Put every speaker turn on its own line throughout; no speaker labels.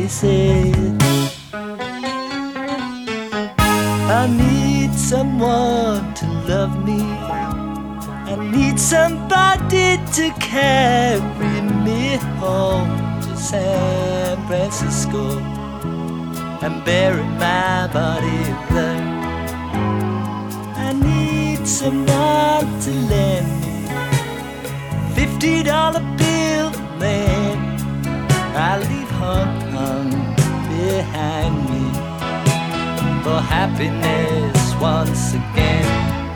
he said, I need someone to love me. I need somebody to carry me home to San Francisco and bury my body there. I need someone to lend me $50 bill, then I leave Hong Kong behind me for happiness once again.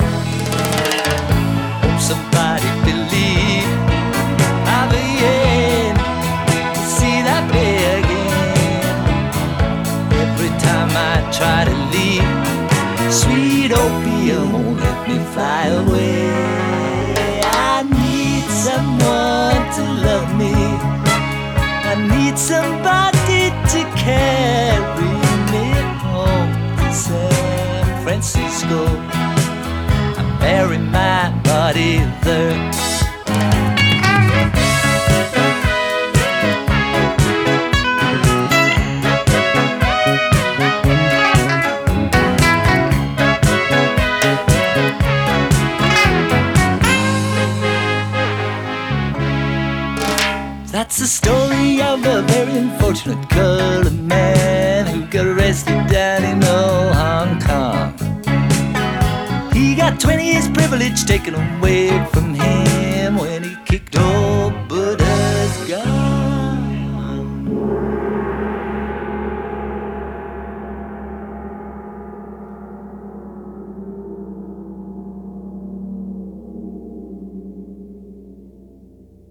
Hope somebody believe I'll be in to see that day again. Every time I try to leave, sweet opium won't let me fly away. I need someone to love me. I need somebody to carry me home to San Francisco. I bury my body there. That's the story of a very unfortunate colored man who got arrested down in old Hong Kong. He got 20 years privilege taken away